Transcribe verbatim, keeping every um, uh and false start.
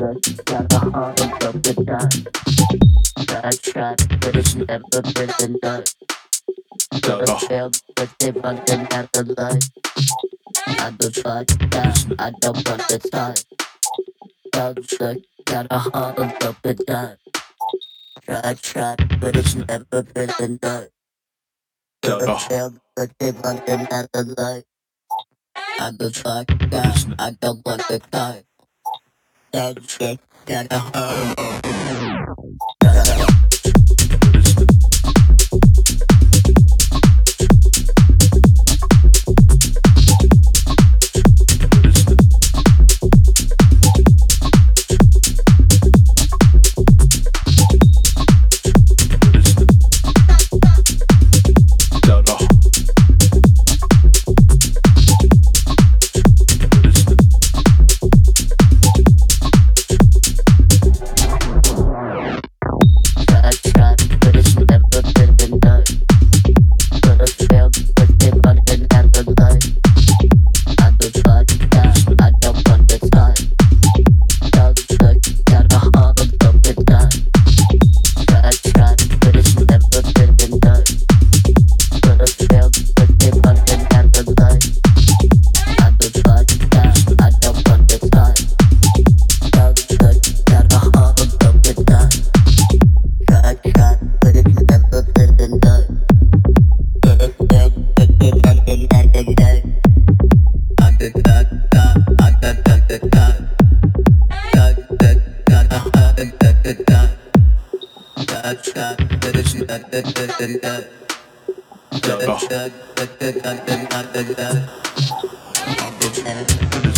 got a heart of crocodile. I tried, but it's never been done. Could have failed, but they running out the light. I don't fuck that, I don't want the time. Toxic, got a heart of crocodile. I tried, but it's never been done. Could have failed, but they running out the light. I don't fuck that, I don't want the time. Toxic, got a heart of crocodile. Go.